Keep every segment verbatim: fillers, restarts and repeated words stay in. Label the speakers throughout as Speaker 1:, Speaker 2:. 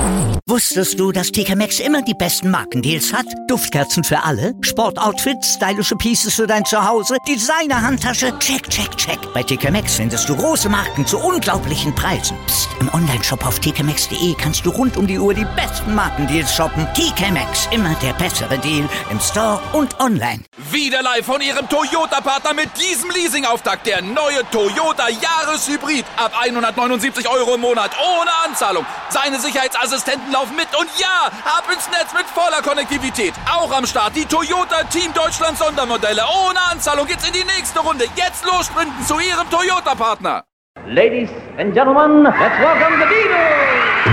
Speaker 1: Wusstest du, dass T K Maxx immer die besten Markendeals hat? Duftkerzen für alle, Sportoutfits, stylische Pieces für dein Zuhause, Designer-Handtasche, check, check, check. Bei T K Maxx findest du große Marken zu unglaublichen Preisen. Psst. Im Onlineshop auf t k maxx punkt d e kannst du rund um die Uhr die besten Markendeals shoppen. T K Maxx, immer der bessere Deal im Store und online.
Speaker 2: Wieder live von Ihrem Toyota-Partner mit diesem Leasing-Auftakt. Der neue Toyota Jahreshybrid. Ab hundertneunundsiebzig Euro im Monat. Ohne Anzahlung. Seine Sicherheitsassistenten laufen mit. Und ja, ab ins Netz mit voller Konnektivität. Auch am Start die Toyota Team Deutschland Sondermodelle. Ohne Anzahlung geht's in die nächste Runde. Jetzt los sprinten zu Ihrem Toyota-Partner.
Speaker 3: Ladies and gentlemen, let's welcome the Beatles!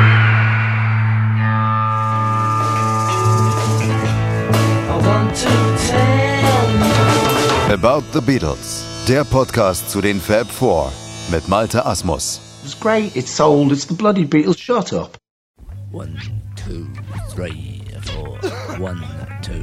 Speaker 3: I want to tell
Speaker 4: About the Beatles, der Podcast zu den Fab Four mit Malte Asmus.
Speaker 5: It's great, it's sold, it's the bloody Beatles, shut up.
Speaker 6: One, two, three, four, one, two.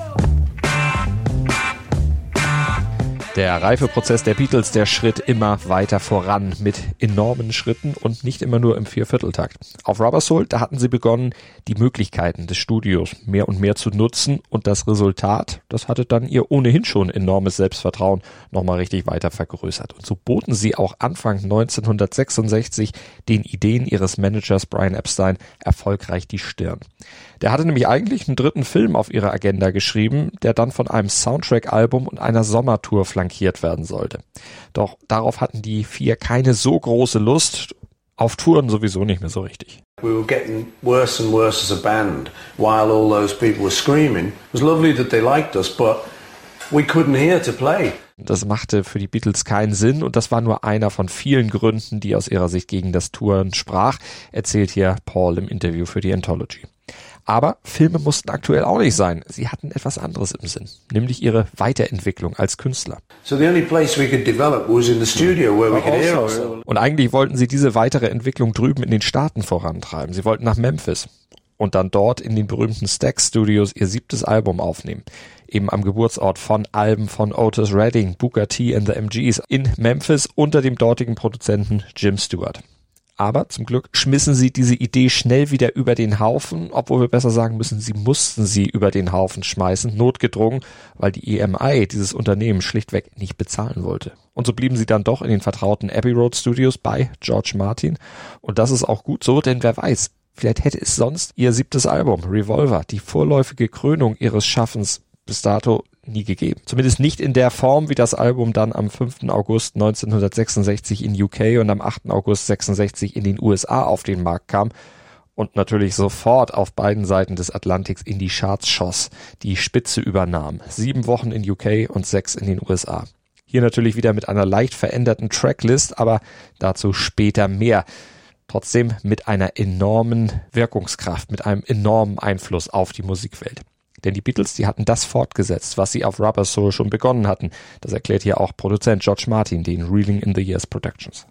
Speaker 7: Der Reifeprozess der Beatles, der schritt immer weiter voran mit enormen Schritten und nicht immer nur im Viervierteltakt. Auf Rubber Soul, da hatten sie begonnen, die Möglichkeiten des Studios mehr und mehr zu nutzen und das Resultat, das hatte dann ihr ohnehin schon enormes Selbstvertrauen nochmal richtig weiter vergrößert. Und so boten sie auch Anfang neunzehnhundertsechsundsechzig den Ideen ihres Managers Brian Epstein erfolgreich die Stirn. Der hatte nämlich eigentlich einen dritten Film auf ihrer Agenda geschrieben, der dann von einem Soundtrack-Album und einer Sommertour flankiert werden sollte. Doch darauf hatten die vier keine so große Lust, auf Touren sowieso nicht mehr so richtig.
Speaker 8: We were getting worse and worse as a band while all those people were screaming. It was lovely that they liked us, but we couldn't hear to play.
Speaker 7: Das machte für die Beatles keinen Sinn und das war nur einer von vielen Gründen, die aus ihrer Sicht gegen das Touren sprach, erzählt hier Paul im Interview für die Anthology. Aber Filme mussten aktuell auch nicht sein. Sie hatten etwas anderes im Sinn, nämlich ihre Weiterentwicklung als Künstler.
Speaker 8: So the only place we could develop was in the studio where we could hear ourselves.
Speaker 7: Und eigentlich wollten sie diese weitere Entwicklung drüben in den Staaten vorantreiben. Sie wollten nach Memphis und dann dort in den berühmten Stax Studios ihr siebtes Album aufnehmen. Eben am Geburtsort von Alben von Otis Redding, Booker T and the M Gs in Memphis unter dem dortigen Produzenten Jim Stewart. Aber zum Glück schmissen sie diese Idee schnell wieder über den Haufen, obwohl wir besser sagen müssen, sie mussten sie über den Haufen schmeißen, notgedrungen, weil die E M I dieses Unternehmen schlichtweg nicht bezahlen wollte. Und so blieben sie dann doch in den vertrauten Abbey Road Studios bei George Martin. Und das ist auch gut so, denn wer weiß, vielleicht hätte es sonst ihr siebtes Album, Revolver, die vorläufige Krönung ihres Schaffens bis dato nie gegeben. Zumindest nicht in der Form, wie das Album dann am fünften August neunzehnhundertsechsundsechzig in U K und am achten August sechsundsechzig in den U S A auf den Markt kam und natürlich sofort auf beiden Seiten des Atlantiks in die Charts schoss, die Spitze übernahm. Sieben Wochen in U K und sechs in den U S A. Hier natürlich wieder mit einer leicht veränderten Tracklist, aber dazu später mehr. Trotzdem mit einer enormen Wirkungskraft, mit einem enormen Einfluss auf die Musikwelt. Denn die Beatles, die hatten das fortgesetzt, was sie auf Rubber Soul schon begonnen hatten. Das erklärt hier auch Produzent George Martin, den Reeling in the Years Productions.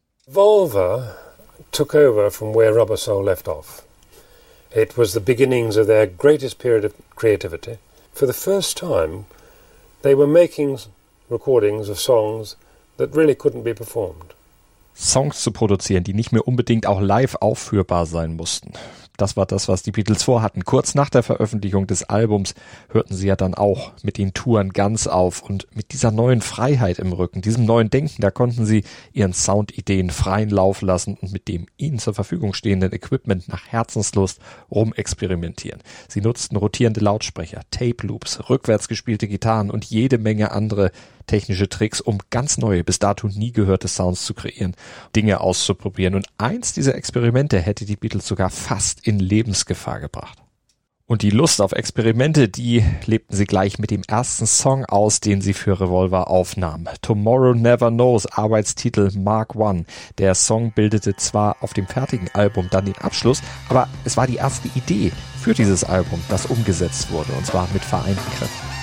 Speaker 9: Volva took over from where Rubber Soul left off. It was the beginnings of their greatest period of creativity. For the first time, they were making recordings of songs that really couldn't be performed.
Speaker 7: Songs zu produzieren, die nicht mehr unbedingt auch live aufführbar sein mussten. Das war das, was die Beatles vorhatten. Kurz nach der Veröffentlichung des Albums hörten sie ja dann auch mit den Touren ganz auf. Und mit dieser neuen Freiheit im Rücken, diesem neuen Denken, da konnten sie ihren Soundideen freien Lauf lassen und mit dem ihnen zur Verfügung stehenden Equipment nach Herzenslust rumexperimentieren. Sie nutzten rotierende Lautsprecher, Tape-Loops, rückwärts gespielte Gitarren und jede Menge andere technische Tricks, um ganz neue, bis dato nie gehörte Sounds zu kreieren, Dinge auszuprobieren. Und eins dieser Experimente hätte die Beatles sogar fast in Lebensgefahr gebracht. Und die Lust auf Experimente, die lebten sie gleich mit dem ersten Song aus, den sie für Revolver aufnahmen. Tomorrow Never Knows, Arbeitstitel Mark One. Der Song bildete zwar auf dem fertigen Album dann den Abschluss, aber es war die erste Idee für dieses Album, das umgesetzt wurde, und zwar mit vereinten Kräften.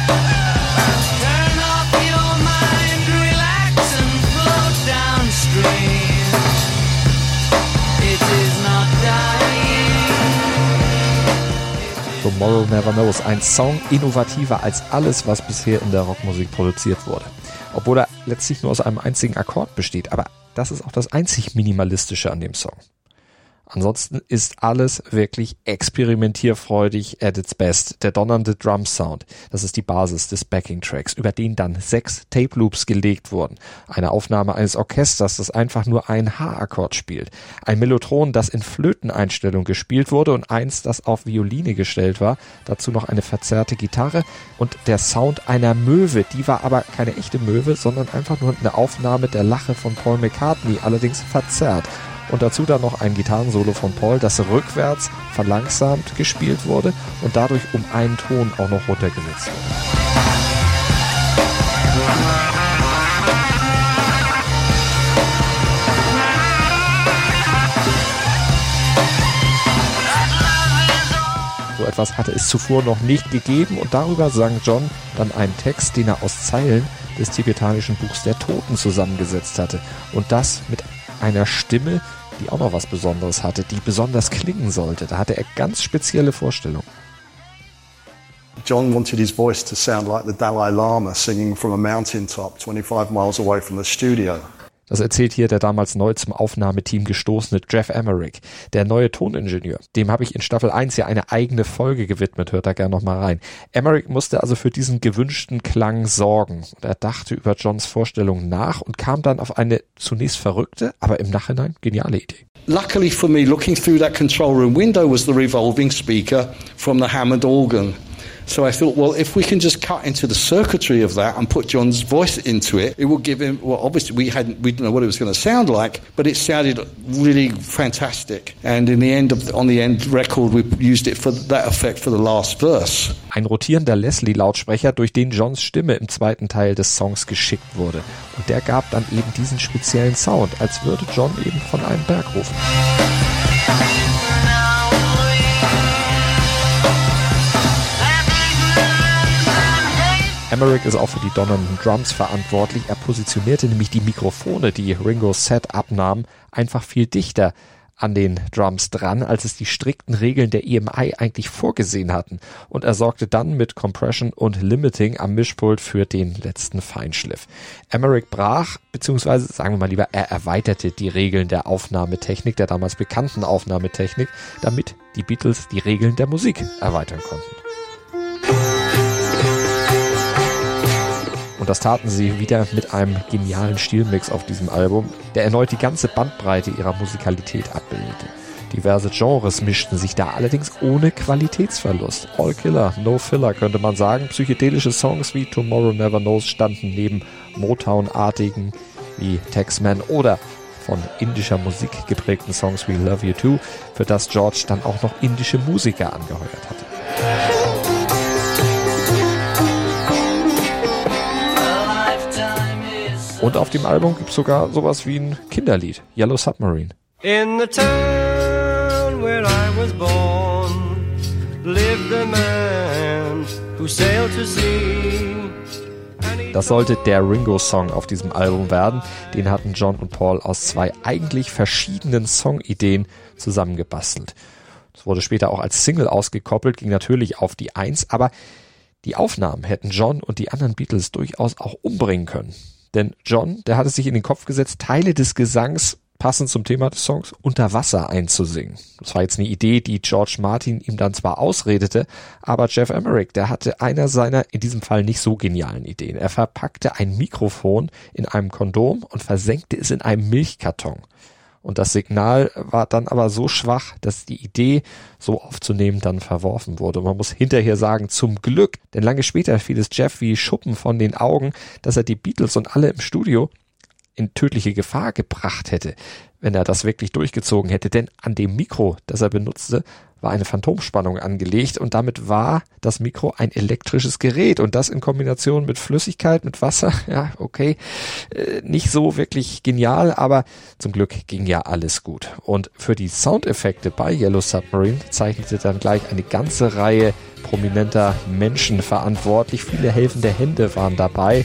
Speaker 7: Tomorrow Never Knows, ein Song innovativer als alles, was bisher in der Rockmusik produziert wurde. Obwohl er letztlich nur aus einem einzigen Akkord besteht, aber das ist auch das einzig Minimalistische an dem Song. Ansonsten ist alles wirklich experimentierfreudig at its best. Der donnernde Drum-Sound, das ist die Basis des Backing-Tracks, über den dann sechs Tape-Loops gelegt wurden. Eine Aufnahme eines Orchesters, das einfach nur einen H-Akkord spielt. Ein Mellotron, das in Flöteneinstellung gespielt wurde und eins, das auf Violine gestellt war. Dazu noch eine verzerrte Gitarre und der Sound einer Möwe. Die war aber keine echte Möwe, sondern einfach nur eine Aufnahme der Lache von Paul McCartney, allerdings verzerrt. Und dazu dann noch ein Gitarrensolo von Paul, das rückwärts verlangsamt gespielt wurde und dadurch um einen Ton auch noch runtergesetzt wurde. So etwas hatte es zuvor noch nicht gegeben und darüber sang John dann einen Text, den er aus Zeilen des tibetanischen Buchs der Toten zusammengesetzt hatte. Und das mit einer Stimme, die auch noch was Besonderes hatte, die besonders klingen sollte. Da hatte er ganz spezielle Vorstellungen.
Speaker 10: John wanted his voice to sound like the Dalai Lama singing from a mountaintop twenty-five miles away from the studio.
Speaker 7: Das erzählt hier der damals neu zum Aufnahmeteam gestoßene Geoff Emerick, der neue Toningenieur. Dem habe ich in Staffel eins ja eine eigene Folge gewidmet, hört da gerne nochmal rein. Emerick musste also für diesen gewünschten Klang sorgen. Und er dachte über Johns Vorstellung nach und kam dann auf eine zunächst verrückte, aber im Nachhinein geniale Idee.
Speaker 5: Luckily for me, looking through that control room window was the revolving speaker from the Hammond organ. So I thought, well, if we can just cut into the circuitry of that and put John's voice into it, it will give him, well, obviously we hadn't, we didn't know what it was going to sound like, but it sounded really fantastic. And in the end of, on the end record, we used it for that effect for the last verse.
Speaker 7: Ein rotierender Leslie-Lautsprecher, durch den Johns Stimme im zweiten Teil des Songs geschickt wurde. Und der gab dann eben diesen speziellen Sound, als würde John eben von einem Berg rufen. Emerick ist auch für die donnernden Drums verantwortlich. Er positionierte nämlich die Mikrofone, die Ringos Set abnahm, einfach viel dichter an den Drums dran, als es die strikten Regeln der E M I eigentlich vorgesehen hatten. Und er sorgte dann mit Compression und Limiting am Mischpult für den letzten Feinschliff. Emerick brach, beziehungsweise sagen wir mal lieber, er erweiterte die Regeln der Aufnahmetechnik, der damals bekannten Aufnahmetechnik, damit die Beatles die Regeln der Musik erweitern konnten. Und das taten sie wieder mit einem genialen Stilmix auf diesem Album, der erneut die ganze Bandbreite ihrer Musikalität abbildete. Diverse Genres mischten sich da, allerdings ohne Qualitätsverlust. All Killer, No Filler könnte man sagen. Psychedelische Songs wie Tomorrow Never Knows standen neben Motown-artigen wie Taxman oder von indischer Musik geprägten Songs wie Love You Too, für das George dann auch noch indische Musiker angeheuert hatte. Und auf dem Album gibt es sogar sowas wie ein Kinderlied, Yellow Submarine.
Speaker 11: In the town where I was born lived a man who sailed to sea.
Speaker 7: Das sollte der Ringo-Song auf diesem Album werden. Den hatten John und Paul aus zwei eigentlich verschiedenen Songideen zusammengebastelt. Das wurde später auch als Single ausgekoppelt, ging natürlich auf die Eins, aber die Aufnahmen hätten John und die anderen Beatles durchaus auch umbringen können. Denn John, der hatte sich in den Kopf gesetzt, Teile des Gesangs, passend zum Thema des Songs, unter Wasser einzusingen. Das war jetzt eine Idee, die George Martin ihm dann zwar ausredete, aber Geoff Emerick, der hatte einer seiner, in diesem Fall nicht so genialen Ideen. Er verpackte ein Mikrofon in einem Kondom und versenkte es in einem Milchkarton. Und das Signal war dann aber so schwach, dass die Idee, so aufzunehmen, dann verworfen wurde. Und man muss hinterher sagen, zum Glück, denn lange später fiel es Jeff wie Schuppen von den Augen, dass er die Beatles und alle im Studio in tödliche Gefahr gebracht hätte, wenn er das wirklich durchgezogen hätte. Denn an dem Mikro, das er benutzte, war eine Phantomspannung angelegt und damit war das Mikro ein elektrisches Gerät und das in Kombination mit Flüssigkeit, mit Wasser, ja, okay, äh, nicht so wirklich genial, aber zum Glück ging ja alles gut. Und für die Soundeffekte bei Yellow Submarine zeichnete dann gleich eine ganze Reihe prominenter Menschen verantwortlich. Viele helfende Hände waren dabei.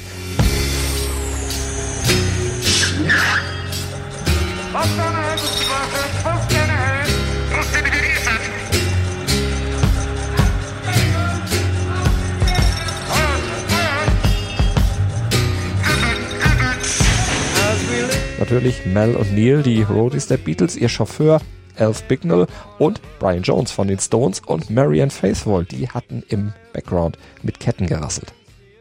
Speaker 7: Natürlich Mel und Neil, die Roadies der Beatles, ihr Chauffeur Alf Bignell und Brian Jones von den Stones und Marianne Faithfull, die hatten im Background mit Ketten gerasselt.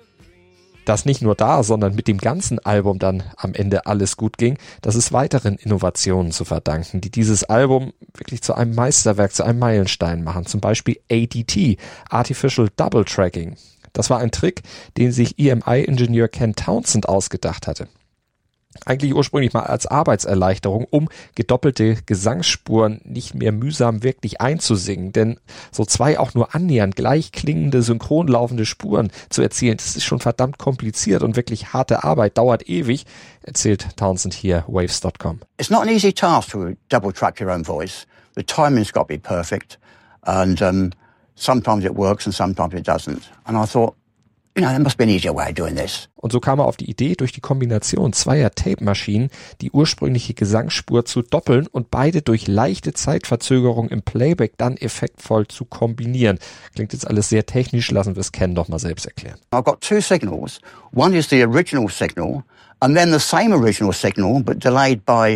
Speaker 7: Dass nicht nur da, sondern mit dem ganzen Album dann am Ende alles gut ging, das ist weiteren Innovationen zu verdanken, die dieses Album wirklich zu einem Meisterwerk, zu einem Meilenstein machen. Zum Beispiel A D T, Artificial Double Tracking. Das war ein Trick, den sich E M I-Ingenieur Ken Townsend ausgedacht hatte. Eigentlich ursprünglich mal als Arbeitserleichterung, um gedoppelte Gesangsspuren nicht mehr mühsam wirklich einzusingen. Denn so zwei auch nur annähernd gleich klingende, synchron laufende Spuren zu erzielen, das ist schon verdammt kompliziert und wirklich harte Arbeit, dauert ewig, erzählt Townsend hier Waves Punkt com.
Speaker 12: It's not an easy task to double track your own voice. The timing's got to be perfect. And um, sometimes it works and sometimes it doesn't. And I thought, you know, there must be an easier way of doing this.
Speaker 7: Und so kam er auf die Idee, durch die Kombination zweier Tape-Maschinen die ursprüngliche Gesangsspur zu doppeln und beide durch leichte Zeitverzögerung im Playback dann effektvoll zu kombinieren. Klingt jetzt alles sehr technisch, lassen wir es Ken doch mal selbst erklären.
Speaker 12: I've got two signals. One is the original signal and then the same original signal but delayed by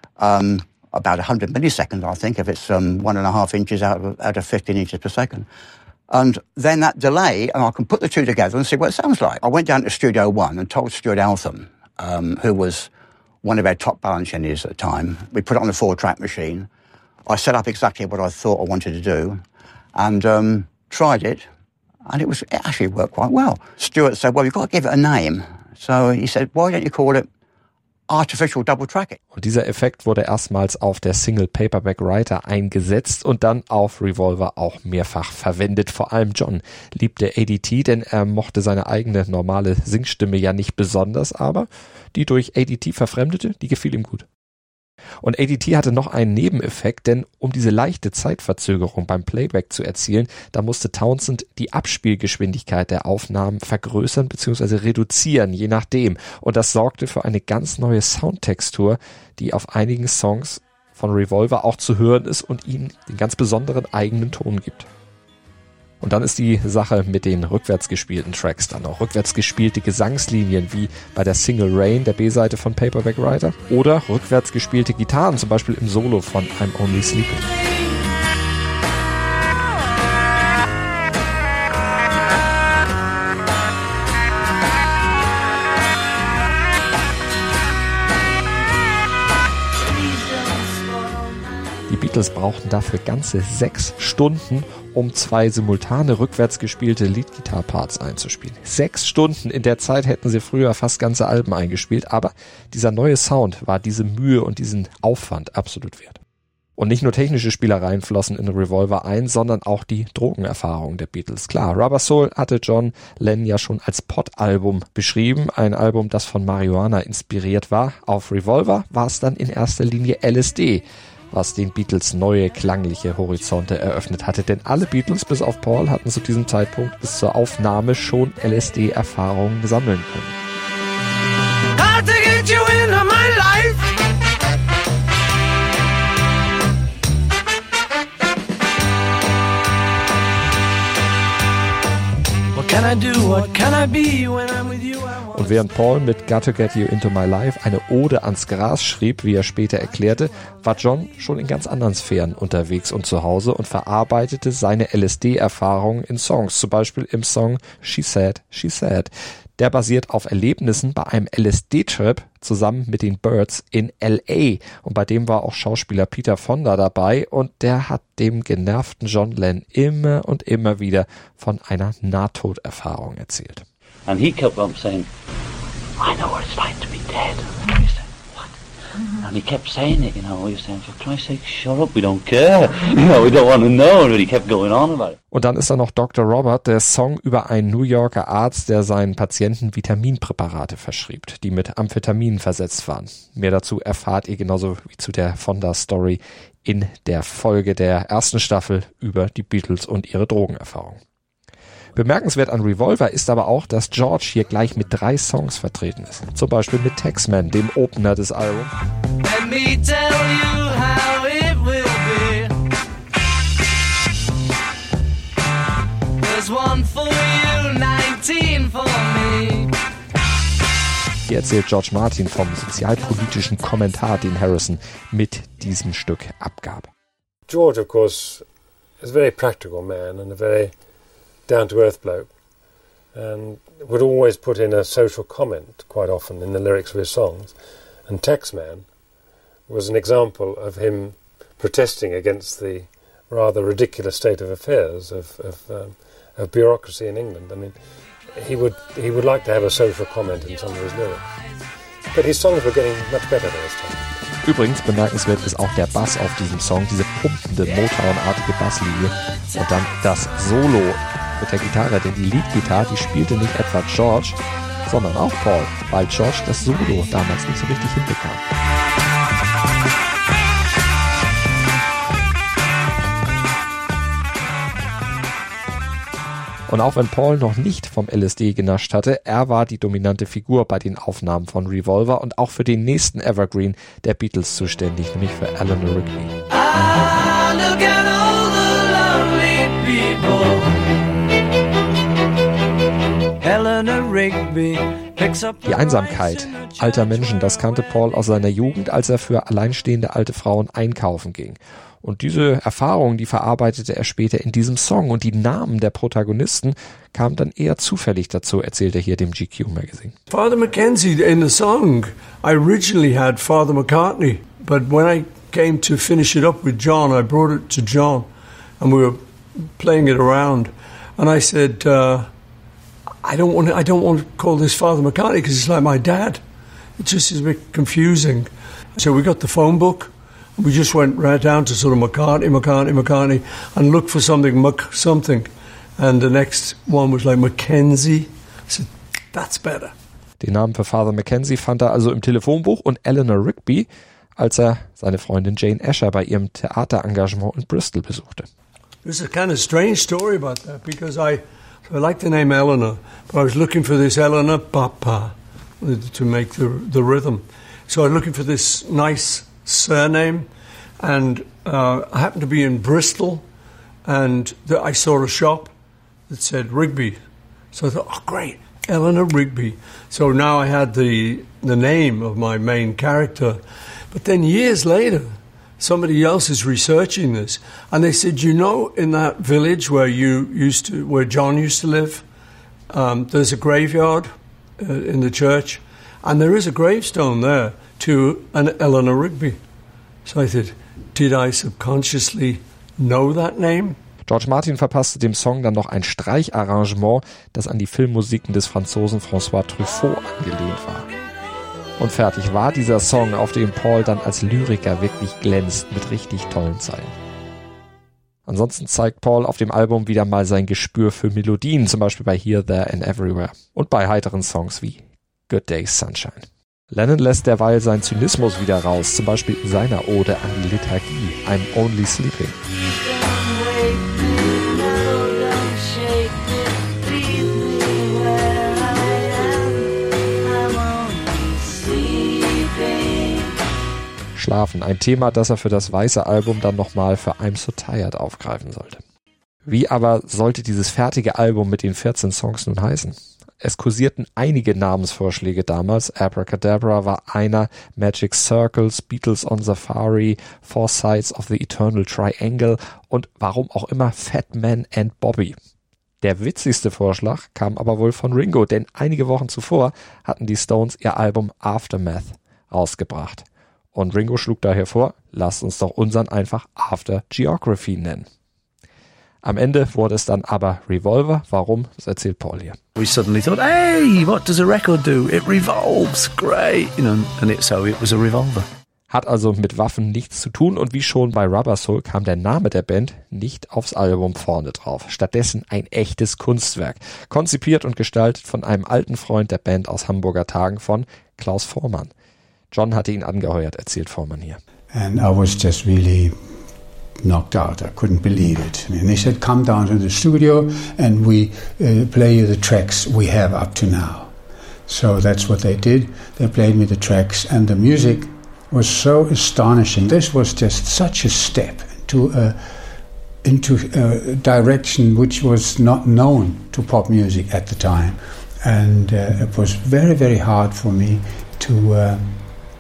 Speaker 12: um, about one hundred milliseconds, I think, if it's um, one and a half inches out of, out of fifteen inches per second. And then that delay, and I can put the two together and see what it sounds like. I went down to Studio One and told Stuart Eltham, um, who was one of our top balance engineers at the time. We put it on a four-track machine. I set up exactly what I thought I wanted to do and um, tried it, and it was it actually worked quite well. Stuart said, well, you've got to give it a name. So he said, why don't you call it Artificial Double Tracking?
Speaker 7: Und dieser Effekt wurde erstmals auf der Single Paperback Writer eingesetzt und dann auf Revolver auch mehrfach verwendet. Vor allem John liebte A D T, denn er mochte seine eigene normale Singstimme ja nicht besonders, aber die durch A D T verfremdete, die gefiel ihm gut. Und A D T hatte noch einen Nebeneffekt, denn um diese leichte Zeitverzögerung beim Playback zu erzielen, da musste Townsend die Abspielgeschwindigkeit der Aufnahmen vergrößern bzw. reduzieren, je nachdem. Und das sorgte für eine ganz neue Soundtextur, die auf einigen Songs von Revolver auch zu hören ist und ihnen den ganz besonderen eigenen Ton gibt. Und dann ist die Sache mit den rückwärts gespielten Tracks dann auch. Rückwärts gespielte Gesangslinien wie bei der Single Rain, der B-Seite von Paperback Writer. Oder rückwärts gespielte Gitarren, zum Beispiel im Solo von I'm Only Sleeping. Die Beatles brauchten dafür ganze sechs Stunden, um zwei simultane rückwärts gespielte Lead-Guitar-Parts einzuspielen. Sechs Stunden, in der Zeit hätten sie früher fast ganze Alben eingespielt, aber dieser neue Sound war diese Mühe und diesen Aufwand absolut wert. Und nicht nur technische Spielereien flossen in Revolver ein, sondern auch die Drogenerfahrung der Beatles. Klar, Rubber Soul hatte John Lennon ja schon als Pot-Album beschrieben, ein Album, das von Marihuana inspiriert war. Auf Revolver war es dann in erster Linie L S D, was den Beatles neue klangliche Horizonte eröffnet hatte. Denn alle Beatles, bis auf Paul, hatten zu diesem Zeitpunkt bis zur Aufnahme schon L S D-Erfahrungen sammeln können.
Speaker 11: Hard to get you into my life. What can I do? What can I be when I'm with you?
Speaker 7: Und während Paul mit Got to Get You Into My Life eine Ode ans Gras schrieb, wie er später erklärte, war John schon in ganz anderen Sphären unterwegs und zu Hause und verarbeitete seine L S D-Erfahrungen in Songs, zum Beispiel im Song She Said, She Said. Der basiert auf Erlebnissen bei einem L S D-Trip zusammen mit den Byrds in L A. Und bei dem war auch Schauspieler Peter Fonda dabei und der hat dem genervten John Lennon immer und immer wieder von einer Nahtoderfahrung erzählt.
Speaker 13: And he kept on saying, I know what it's like to be dead. And we said, what? And he kept saying it, you know. We were saying, for Christ's sake, shut up, we don't care. You know, we don't want to know. But he kept going on about it.
Speaker 7: Und dann ist da noch Doktor Robert, der Song über einen New Yorker Arzt, der seinen Patienten Vitaminpräparate verschrieb, die mit Amphetamin versetzt waren. Mehr dazu erfahrt ihr genauso wie zu der Fonda-Story in der Folge der ersten Staffel über die Beatles und ihre Drogenerfahrung. Bemerkenswert an Revolver ist aber auch, dass George hier gleich mit drei Songs vertreten ist. Zum Beispiel mit Taxman, dem Opener des Albums.
Speaker 11: Let me tell you how it will be. There's one for you, nineteen for me.
Speaker 7: Hier erzählt George Martin vom sozialpolitischen Kommentar, den Harrison mit diesem Stück abgab.
Speaker 9: George, of course, is a very practical man and a very down-to-earth bloke, and would always put in a social comment quite often in the lyrics of his songs. And Taxman was an example of him protesting against the rather ridiculous state of affairs of, of, um, of bureaucracy in England. I mean, he would he would like to have a social comment in some of his lyrics. But his songs were getting much better by this time.
Speaker 7: Übrigens bemerkenswert ist auch der Bass auf diesem Song, diese pumpende, Motown-artige Basslinie. Und dann das Solo mit der Gitarre, denn die Leadgitarre, die spielte nicht etwa George, sondern auch Paul, weil George das Solo damals nicht so richtig hinbekam. Und auch wenn Paul noch nicht vom L S D genascht hatte, er war die dominante Figur bei den Aufnahmen von Revolver und auch für den nächsten Evergreen der Beatles zuständig, nämlich für Eleanor Rigby.
Speaker 11: Ah, look at all the lonely people. Eleanor Rigby picks up
Speaker 7: Die Einsamkeit alter Menschen, das kannte Paul aus seiner Jugend, als er für alleinstehende alte Frauen einkaufen ging. Und diese Erfahrungen, die verarbeitete er später in diesem Song. Und die Namen der Protagonisten kamen dann eher zufällig dazu, erzählt er hier dem G Q Magazine.
Speaker 8: Father Mackenzie in the song, I originally had Father McCartney, but when I came to finish it up with John, I brought it to John, and we were playing it around, and I said, uh, I don't want to, I don't want to call this Father McCartney because it's like my dad. It just is a bit confusing. So we got the phone book. We just went right down to sort of McCartney, McCartney, McCartney, and looked for something, Mc something. And the next one was like Mackenzie. I said, that's better.
Speaker 7: Den Namen für Father Mackenzie fand er also im Telefonbuch und Eleanor Rigby, als er seine Freundin Jane Asher bei ihrem Theaterengagement in Bristol besuchte.
Speaker 8: There's a kind of strange story about that because I, I like the name Eleanor, but I was looking for this Eleanor Papa to make the the rhythm. So I was looking for this nice surname, and uh, I happened to be in Bristol, and the, I saw a shop that said Rigby. So I thought, oh great, Eleanor Rigby. So now I had the the name of my main character. But then years later, somebody else is researching this, and they said, you know, in that village where you used to, where John used to live, um, there's a graveyard uh, in the church, and there is a gravestone there to an Eleanor Rigby. So I said, did I subconsciously know that name?
Speaker 7: George Martin verpasste dem Song dann noch ein Streicharrangement, das an die Filmmusiken des Franzosen François Truffaut angelehnt war. Und fertig war dieser Song, auf dem Paul dann als Lyriker wirklich glänzt, mit richtig tollen Zeilen. Ansonsten zeigt Paul auf dem Album wieder mal sein Gespür für Melodien, zum Beispiel bei Here, There and Everywhere und bei heiteren Songs wie Good Day Sunshine. Lennon lässt derweil seinen Zynismus wieder raus, zum Beispiel in seiner Ode an die Liturgie, I'm Only Sleeping. Schlafen, ein Thema, das er für das weiße Album dann nochmal für I'm So Tired aufgreifen sollte. Wie aber sollte dieses fertige Album mit den vierzehn Songs nun heißen? Es kursierten einige Namensvorschläge damals. Abracadabra war einer, Magic Circles, Beatles on Safari, Four Sides of the Eternal Triangle und warum auch immer Fat Man and Bobby. Der witzigste Vorschlag kam aber wohl von Ringo, denn einige Wochen zuvor hatten die Stones ihr Album Aftermath rausgebracht. Und Ringo schlug daher vor, lasst uns doch unseren einfach After Geography nennen. Am Ende wurde es dann aber Revolver. Warum? Das erzählt Paul hier.
Speaker 14: We suddenly thought, hey, what does a record do? It revolves, great, you know, and it, so it was a revolver.
Speaker 7: Hat also mit Waffen nichts zu tun und wie schon bei Rubber Soul kam der Name der Band nicht aufs Album vorne drauf. Stattdessen ein echtes Kunstwerk, konzipiert und gestaltet von einem alten Freund der Band aus Hamburger Tagen, von Klaus Voormann. John hatte ihn angeheuert, erzählt Voormann hier.
Speaker 15: And I was just really knocked out. I couldn't believe it. And they said, come down to the studio and we uh, play you the tracks we have up to now. So that's what they did. They played me the tracks and the music was so astonishing. This was just such a step into a, into a direction which was not known to pop music at the time. And uh, it was very, very hard for me to uh,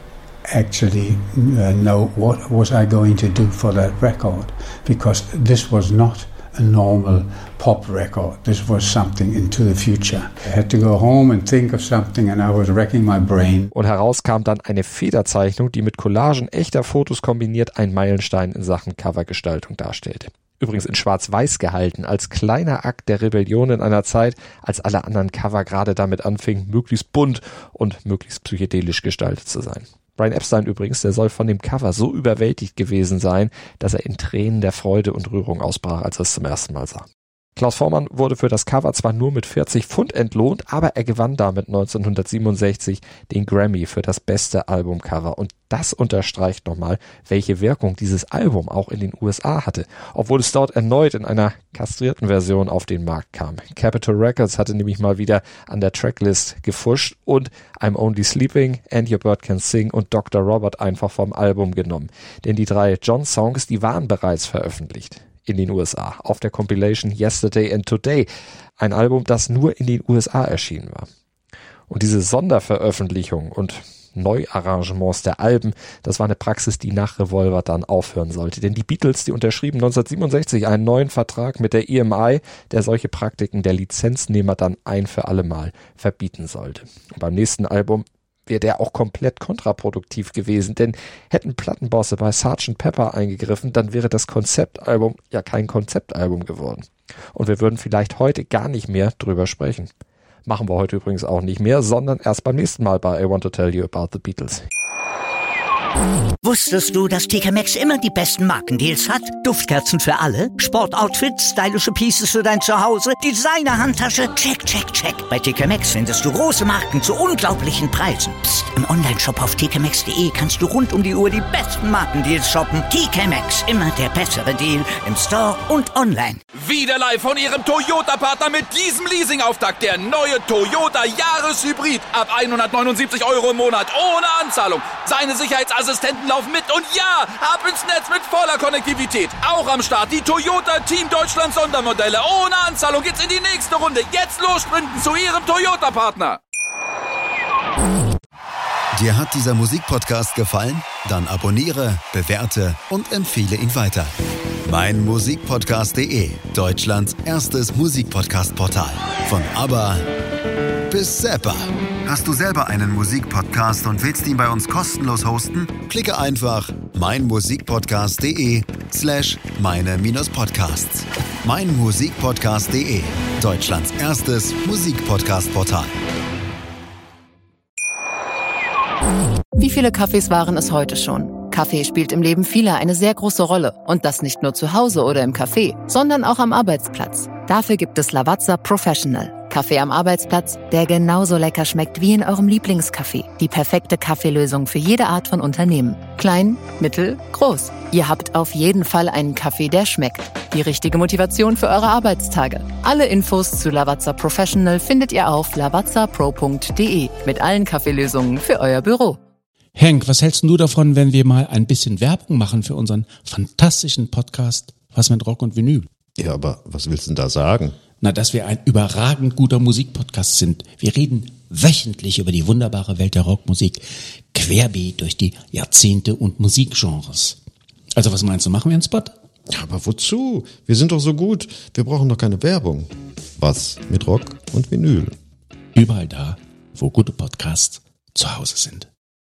Speaker 15: actually uh, know what was I going to do for that record, because this was not a normal pop record. This was something into the future. I had to go home and think of something and I was racking my brain.
Speaker 7: Und heraus kam dann eine Federzeichnung, die mit Collagen echter Fotos kombiniert einen Meilenstein in Sachen Covergestaltung darstellte. Übrigens in schwarz-weiß gehalten, als kleiner Akt der Rebellion in einer Zeit, als alle anderen Cover gerade damit anfingen, möglichst bunt und möglichst psychedelisch gestaltet zu sein. Brian Epstein übrigens, der soll von dem Cover so überwältigt gewesen sein, dass er in Tränen der Freude und Rührung ausbrach, als er es zum ersten Mal sah. Klaus Voormann wurde für das Cover zwar nur mit vierzig Pfund entlohnt, aber er gewann damit neunzehnhundertsiebenundsechzig den Grammy für das beste Albumcover. Und das unterstreicht nochmal, welche Wirkung dieses Album auch in den U S A hatte, obwohl es dort erneut in einer kastrierten Version auf den Markt kam. Capitol Records hatte nämlich mal wieder an der Tracklist gefuscht und I'm Only Sleeping, And Your Bird Can Sing und Doktor Robert einfach vom Album genommen. Denn die drei John-Songs, die waren bereits veröffentlicht in den U S A auf der Compilation Yesterday and Today, ein Album, das nur in den U S A erschienen war. Und diese Sonderveröffentlichung und Neuarrangements der Alben, das war eine Praxis, die nach Revolver dann aufhören sollte. Denn die Beatles, die unterschrieben neunzehnhundertsiebenundsechzig einen neuen Vertrag mit der E M I, der solche Praktiken der Lizenznehmer dann ein für alle Mal verbieten sollte. Und beim nächsten Album wäre der auch komplett kontraproduktiv gewesen, denn hätten Plattenbosse bei Sergeant Pepper eingegriffen, dann wäre das Konzeptalbum ja kein Konzeptalbum geworden. Und wir würden vielleicht heute gar nicht mehr drüber sprechen. Machen wir heute übrigens auch nicht mehr, sondern erst beim nächsten Mal bei I Want to Tell You About the Beatles.
Speaker 1: Wusstest du, dass T K Maxx immer die besten Markendeals hat? Duftkerzen für alle, Sportoutfits, stylische Pieces für dein Zuhause, Designer-Handtasche, check, check, check. Bei T K Maxx findest du große Marken zu unglaublichen Preisen. Psst. Im Onlineshop auf t k maxx punkt d e kannst du rund um die Uhr die besten Markendeals shoppen. T K Maxx, immer der bessere Deal im Store und online.
Speaker 2: Wieder live von ihrem Toyota-Partner mit diesem Leasing-Auftakt. Der neue Toyota Jahreshybrid. Ab hundertneunundsiebzig Euro im Monat ohne Anzahlung. Seine Sicherheitsassistenten laufen mit und ja, ab ins Netz mit voller Konnektivität. Auch am Start die Toyota Team Deutschland Sondermodelle. Ohne Anzahlung geht's in die nächste Runde. Jetzt los sprinten zu ihrem Toyota-Partner.
Speaker 4: Dir hat dieser Musikpodcast gefallen? Dann abonniere, bewerte und empfehle ihn weiter. mein Musikpodcast punkt de, Deutschlands erstes Musikpodcast-Portal. Von ABBA bis Zappa. Hast du selber einen Musikpodcast und willst ihn bei uns kostenlos hosten? Klicke einfach meinmusikpodcast punkt de slash meine-podcasts. meinmusikpodcast punkt de, Deutschlands erstes Musikpodcast-Portal.
Speaker 16: Wie viele Kaffees waren es heute schon? Kaffee spielt im Leben vieler eine sehr große Rolle. Und das nicht nur zu Hause oder im Café, sondern auch am Arbeitsplatz. Dafür gibt es Lavazza Professional. Kaffee am Arbeitsplatz, der genauso lecker schmeckt wie in eurem Lieblingscafé. Die perfekte Kaffeelösung für jede Art von Unternehmen. Klein, mittel, groß. Ihr habt auf jeden Fall einen Kaffee, der schmeckt. Die richtige Motivation für eure Arbeitstage. Alle Infos zu Lavazza Professional findet ihr auf lavazza pro punkt de mit allen Kaffeelösungen für euer Büro.
Speaker 17: Henk, was hältst du davon, wenn wir mal ein bisschen Werbung machen für unseren fantastischen Podcast Was mit Rock und Vinyl?
Speaker 18: Ja, aber was willst du denn da sagen?
Speaker 17: Na, dass wir ein überragend guter Musikpodcast sind. Wir reden wöchentlich über die wunderbare Welt der Rockmusik, querbeet durch die Jahrzehnte und Musikgenres. Also was meinst du, machen wir einen Spot?
Speaker 18: Ja, aber wozu? Wir sind doch so gut. Wir brauchen doch keine Werbung. Was mit Rock und Vinyl?
Speaker 17: Überall da, wo gute Podcasts zu Hause sind.